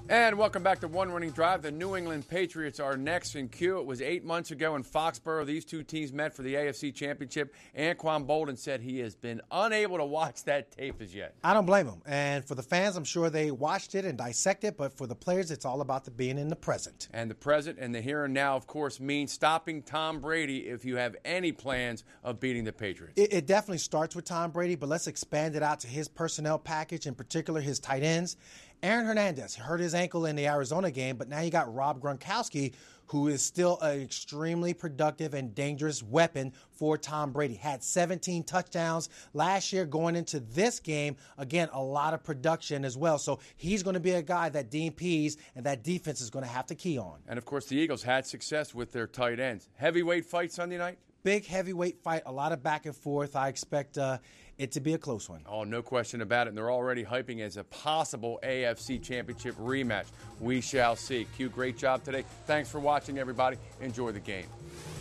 And welcome back to One Running Drive. The New England Patriots are next in queue. It was 8 months ago in Foxborough. These two teams met for the AFC Championship. Anquan Boldin said he has been unable to watch that tape as yet. I don't blame him. And for the fans, I'm sure they watched it and dissected it. But for the players, it's all about being in the present. And the present and the here and now, of course, means stopping Tom Brady if you have any plans of beating the Patriots. It definitely starts with Tom Brady, but let's expand it out to his personnel package, in particular his tight ends. Aaron Hernandez hurt his ankle in the Arizona game, but now you got Rob Gronkowski, who is still an extremely productive and dangerous weapon for Tom Brady. Had 17 touchdowns last year going into this game. Again, a lot of production as well. So he's going to be a guy that Dean Pease and that defense is going to have to key on. And, of course, the Eagles had success with their tight ends. Heavyweight fight Sunday night? Big heavyweight fight, a lot of back and forth. I expect it to be a close one. Oh, no question about it. And they're already hyping as a possible AFC Championship rematch. We shall see. Q, great job today. Thanks for watching, everybody. Enjoy the game.